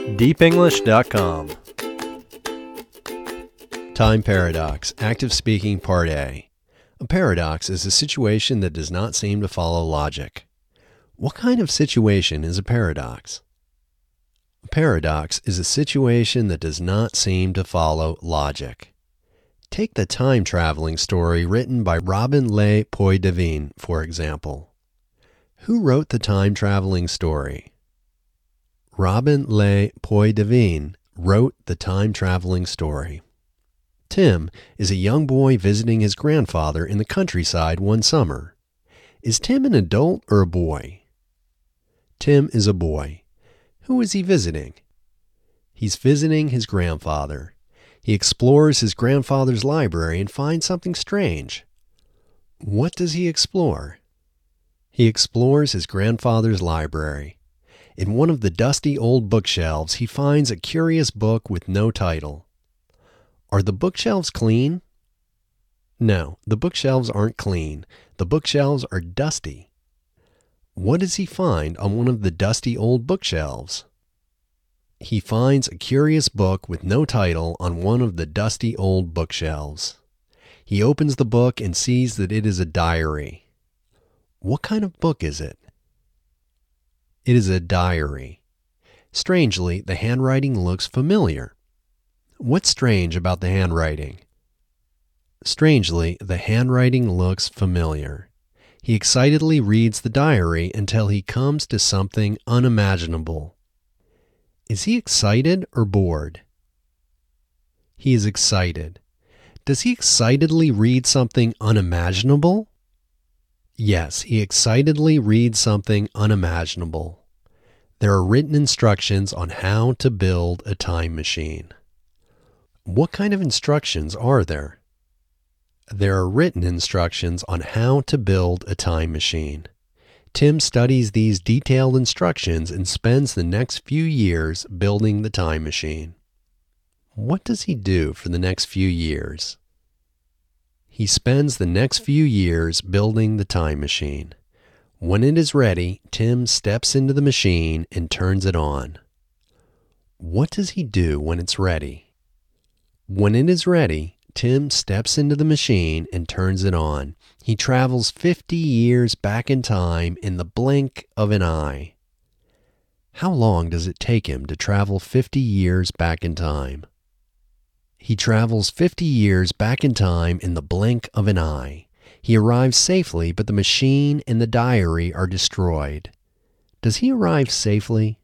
deepenglish.com. Time paradox, active speaking part A. A paradox is a situation that does not seem to follow logic. What kind of situation is a paradox? A paradox is a situation that does not seem to follow logic. Take the time-traveling story written by Robin Le Poidevin, for example. Who wrote the time-traveling story? Robin Le Poidevin wrote the time-traveling story. Tim is a young boy visiting his grandfather in the countryside one summer. Is Tim an adult or a boy? Tim is a boy. Who is he visiting? He's visiting his grandfather. He explores his grandfather's library and finds something strange. What does he explore? He explores his grandfather's library. In one of the dusty old bookshelves, he finds a curious book with no title. Are the bookshelves clean? No, the bookshelves aren't clean. The bookshelves are dusty. What does he find on one of the dusty old bookshelves? He finds a curious book with no title on one of the dusty old bookshelves. He opens the book and sees that it is a diary. What kind of book is it? It is a diary. Strangely, the handwriting looks familiar. What's strange about the handwriting? Strangely, the handwriting looks familiar. He excitedly reads the diary until he comes to something unimaginable. Is he excited or bored? He is excited. Does he excitedly read something unimaginable? Yes, he excitedly reads something unimaginable. There are written instructions on how to build a time machine. What kind of instructions are there? There are written instructions on how to build a time machine. Tim studies these detailed instructions and spends the next few years building the time machine. What does he do for the next few years? He spends the next few years building the time machine. When it is ready, Tim steps into the machine and turns it on. What does he do when it's ready? When it is ready, Tim steps into the machine and turns it on. He travels 50 years back in time in the blink of an eye. How long does it take him to travel 50 years back in time? He travels 50 years back in time in the blink of an eye. He arrives safely, but the machine and the diary are destroyed. Does he arrive safely?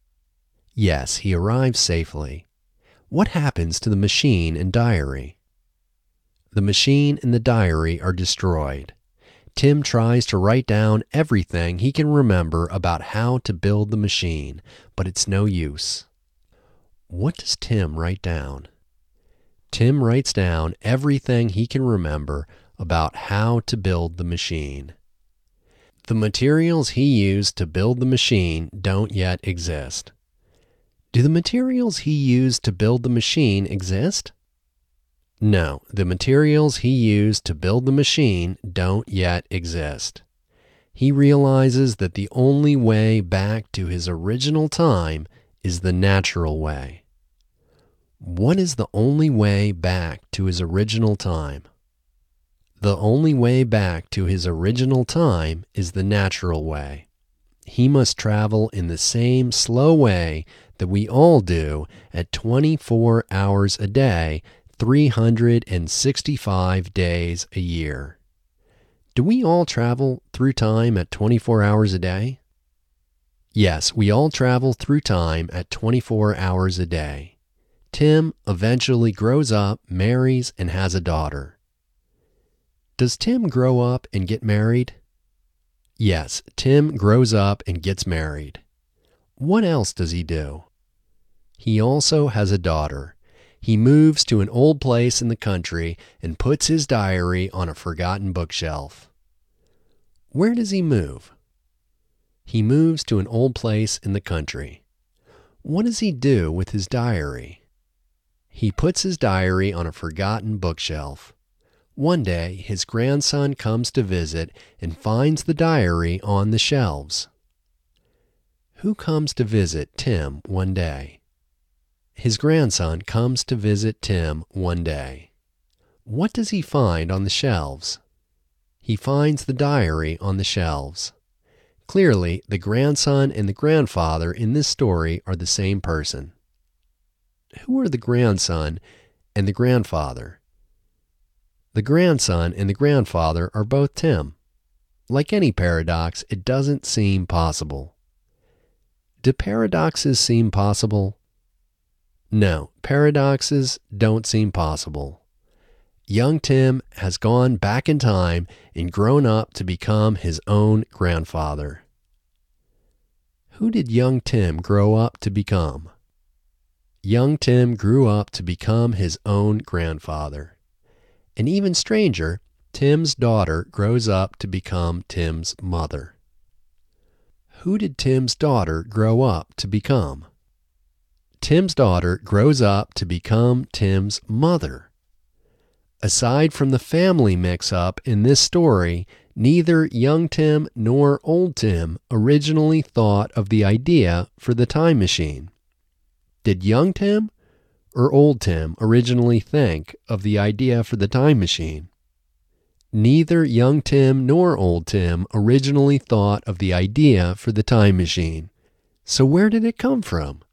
Yes, he arrives safely. What happens to the machine and diary? The machine and the diary are destroyed. Tim tries to write down everything he can remember about how to build the machine, but it's no use. What does Tim write down? Tim writes down everything he can remember about how to build the machine. The materials he used to build the machine don't yet exist. Do the materials he used to build the machine exist? No, the materials he used to build the machine don't yet exist. He realizes that the only way back to his original time is the natural way. What is the only way back to his original time? The only way back to his original time is the natural way. He must travel in the same slow way that we all do at 24 hours a day, 365 days a year. Do we all travel through time at 24 hours a day? Yes, we all travel through time at 24 hours a day. Tim eventually grows up, marries, and has a daughter. Does Tim grow up and get married? Yes, Tim grows up and gets married. What else does he do? He also has a daughter. He moves to an old place in the country and puts his diary on a forgotten bookshelf. Where does he move? He moves to an old place in the country. What does he do with his diary? He puts his diary on a forgotten bookshelf. One day, his grandson comes to visit and finds the diary on the shelves. Who comes to visit Tim one day? His grandson comes to visit Tim one day. What does he find on the shelves? He finds the diary on the shelves. Clearly, the grandson and the grandfather in this story are the same person. Who are the grandson and the grandfather? The grandson and the grandfather are both Tim. Like any paradox, it doesn't seem possible. Do paradoxes seem possible? No, paradoxes don't seem possible. Young Tim has gone back in time and grown up to become his own grandfather. Who did young Tim grow up to become? Young Tim grew up to become his own grandfather. And even stranger, Tim's daughter grows up to become Tim's mother. Who did Tim's daughter grow up to become? Tim's daughter grows up to become Tim's mother. Aside from the family mix-up in this story, neither young Tim nor old Tim originally thought of the idea for the time machine. Did young Tim or old Tim originally think of the idea for the time machine? Neither young Tim nor old Tim originally thought of the idea for the time machine. So where did it come from?